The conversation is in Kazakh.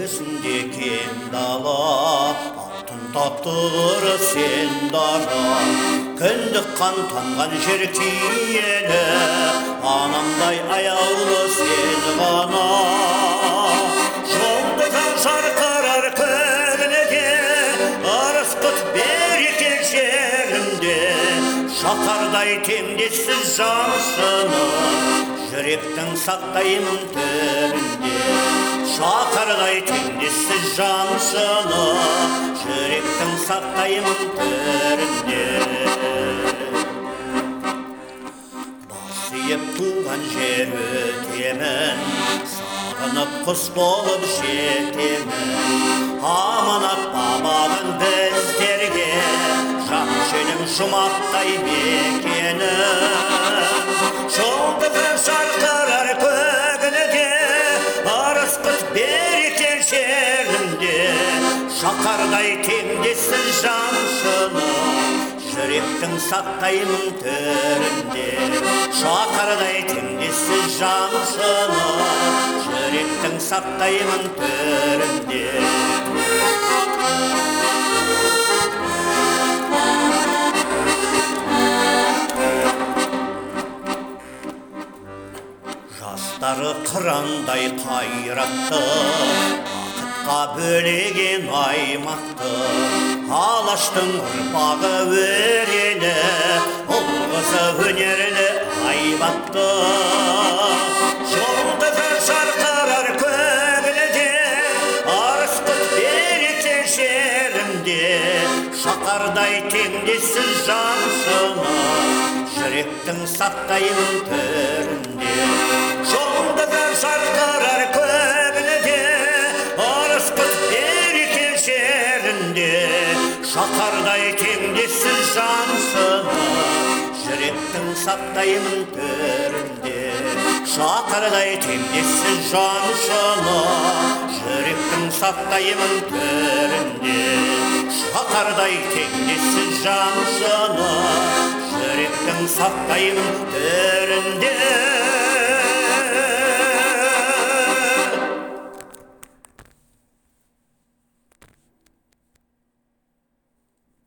теңізінде кен дала, алтын татыр сен дара. Кіндік қан тамған жер киелі, анамдай аяулы сен ғана. Жолдыдан жарқырар көңілге, ырыс құт берекел жерімде. Шақардай теңдессіз жаншыны, жүректің сақтаймын төрінде. Шақардай теңдессіз жаншыны, жүректің сақтаймын төрінде. Басиып туған жер өтемін, сағынып құс болып жетемін. Аманат бабадан біздерге, жан женім жұмақтай мекені. Жолдығы жарқырар көгілге, ырыс құт берекел жерімде. Шақардай теңдессіз жаншыны, жүректің сақтаймын төрінде. Шақардай теңдессіз жаншыны, жүректің сақтаймын төрінде. Жастары қырандай қайратты, бақытқа бөлеген аймақты. Алаштың ұрпағы өрелі, ұл қызы өнерлі айбатты. Жолдығы жарқырар көгілде, ырыс құт берекел жерімде. Шақардай теңдессіз жаншыны, жүректің сақтаймын төрінде. Жолдығы жарқырар көгілде, ырыс құт берекел жерінде. Шақардай теңдессіз жаншыны, жүректің сақтаймын төрінде. Шақардай теңдессіз жаншыны, жүректің сақтаймын төрінде. Шақардай теңдессіз жаншыны, жүректің сақтаймын төрінде.